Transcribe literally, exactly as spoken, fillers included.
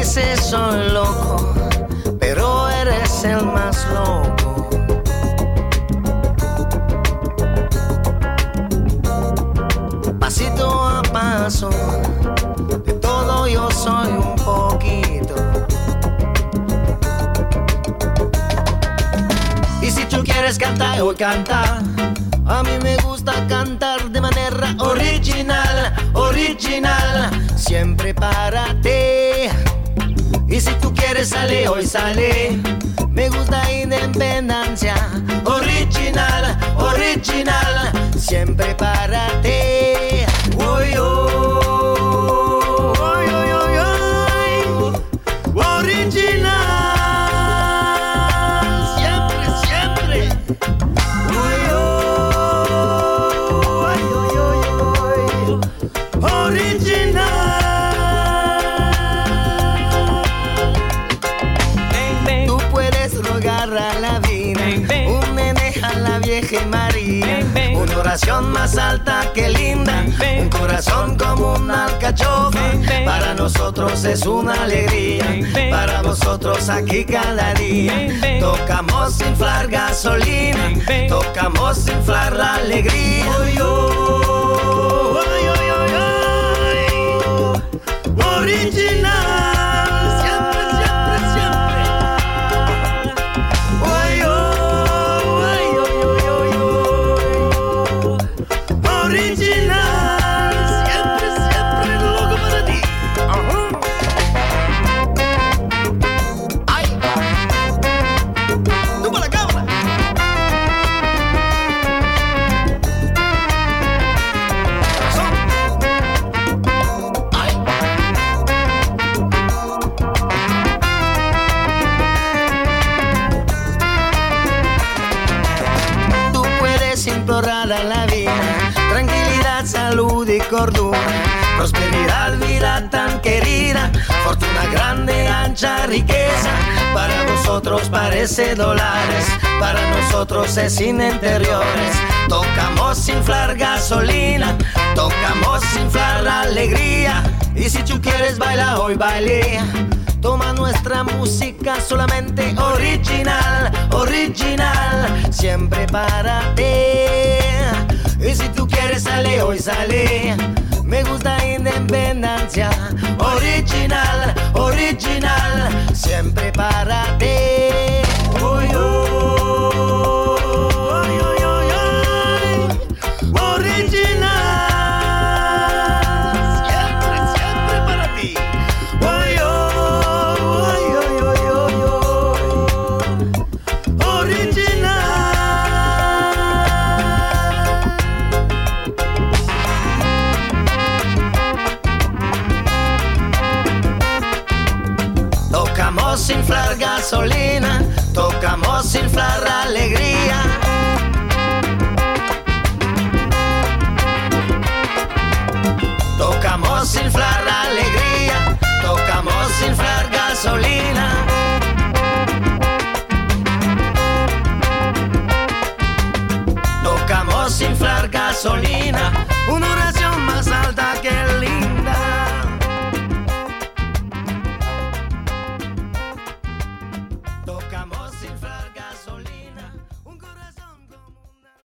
veces soy loco, pero eres el más loco. Pasito a paso, de todo yo soy un poquito. Y si tú quieres cantar, hoy canta. A mí me gusta cantar de manera original, original, siempre para ti. Y si tú quieres sale, hoy sale. Me gusta independencia, original, original, siempre para ti. Uy, oh, uy, uy, uy, uy. Original, siempre, siempre. Uy, oh, uy, uy, uy, uy. Original. A la vida, un nene a la vieja María, una oración más alta que linda, un corazón como una alcachofa. Para nosotros es una alegría, para vosotros aquí cada día. Tocamos inflar gasolina, tocamos inflar la alegría. Uy, oh, uy, uy, uy, uy. Original. Implorar a la vida, tranquilidad, salud y cordura, prosperidad, vida tan querida, fortuna grande, ancha, riqueza. Para vosotros parece dólares, para nosotros es sin interiores. Tocamos inflar gasolina, tocamos inflar la alegría. Y si tú quieres bailar hoy, baile. Toma nuestra música solamente original, original, siempre para ti. Y si tú quieres sale, hoy sale. Me gusta independencia, original, original, siempre para ti. Uy, oh, uy, uy, uy, uy. Original, siempre, siempre para ti. Uy, oh. Tocamos inflar gasolina, tocamos inflar alegría. Tocamos inflar alegría, tocamos inflar